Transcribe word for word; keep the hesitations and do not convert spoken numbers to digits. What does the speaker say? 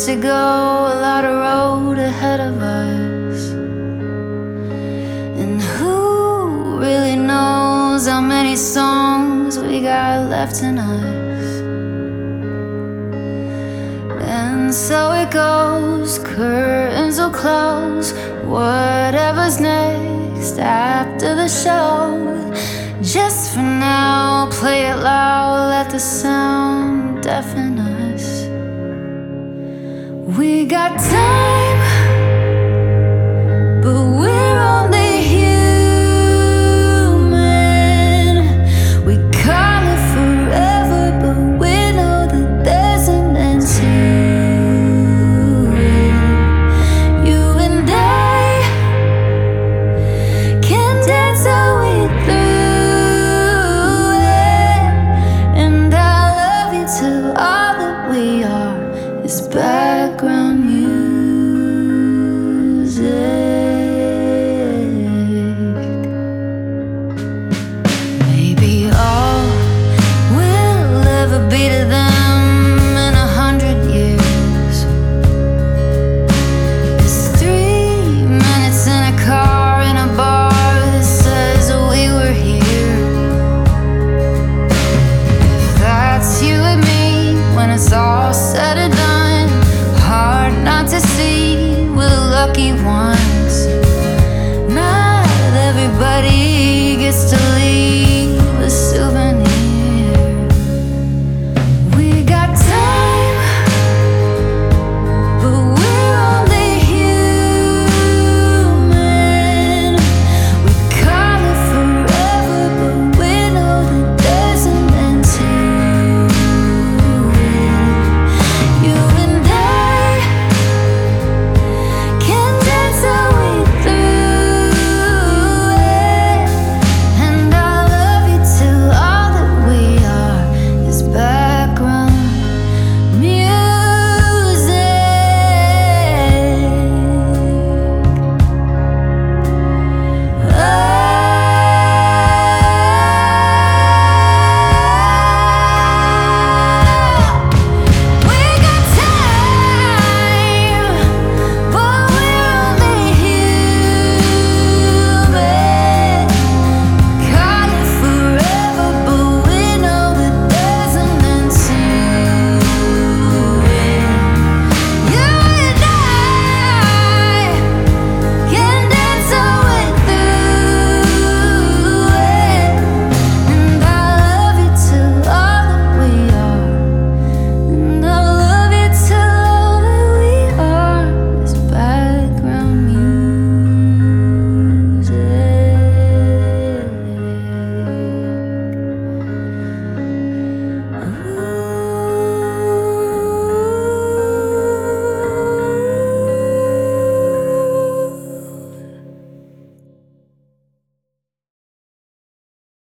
to go, a lot of road ahead of us. And who really knows how many songs we got left in us? And so it goes, curtains will close, whatever's next after the show. Just for now, play it loud, let the sound deafen us. We got time, but we're only human. We call it forever, but we know that there's an end to it. You and I can dance our way through it, and I love you till all that we are is background music. Maybe all we'll ever be to them in a hundred years is three minutes in a car in a bar that says we were here. If that's you and me when it's all said and done, hard not to see we're the lucky ones. Not everybody gets to live